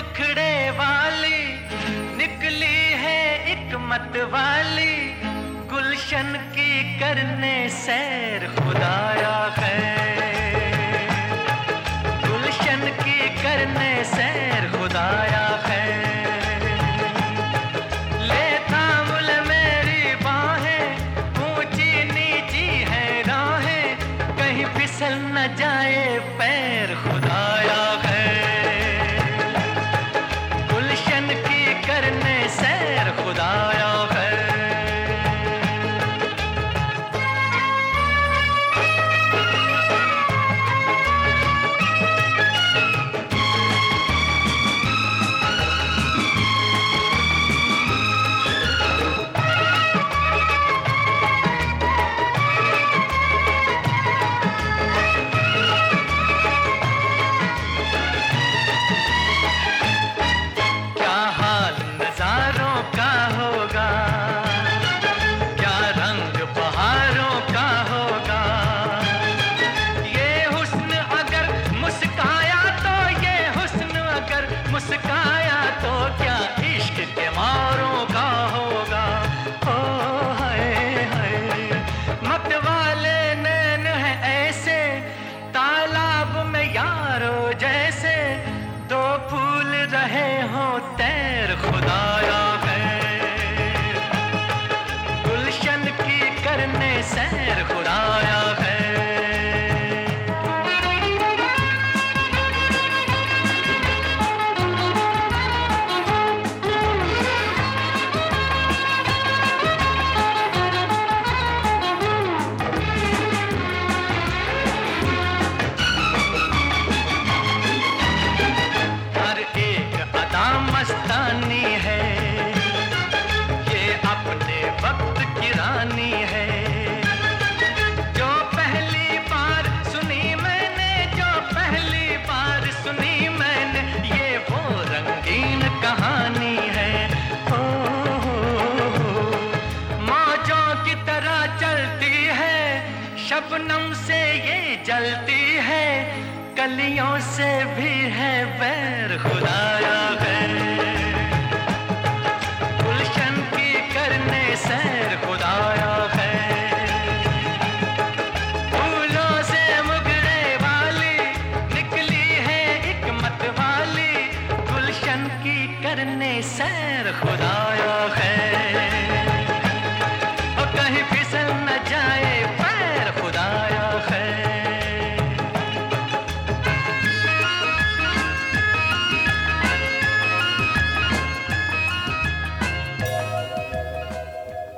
मुखड़े वाली निकली है एक मत वाली, गुलशन की करने सैर खुदाया खैर, गुलशन की करने सैर खुदाया खैर। ले थाम ले मेरी बाहें, ऊंची नीची है राहें, कहीं फिसल न जाए पैर खुदाया खैर, गुलशन की करने सैर खुदाया खैर। मुस्काया तो क्या इश्क के मारों का होगा, ओ हाय हाय। मत वाले नैन है ऐसे, तालाब में यारो जैसे, दो फूल रहे हो तैर खुदाया खैर, गुलशन की करने सैर खुदाया खैर। मस्तानी है ये अपने वक्त की रानी है, जो पहली बार सुनी मैंने, जो पहली बार सुनी मैंने, ये वो रंगीन कहानी है। मौजों की तरह चलती है, शबनम से ये जलती है, कलियों से भी है बैर खुदाया खैर, गुलशन की करने सैर खुदाया खैर। फूलों से मुखड़े वाली निकली है एक मत वाली, गुलशन की करने सैर खुदाया खैर।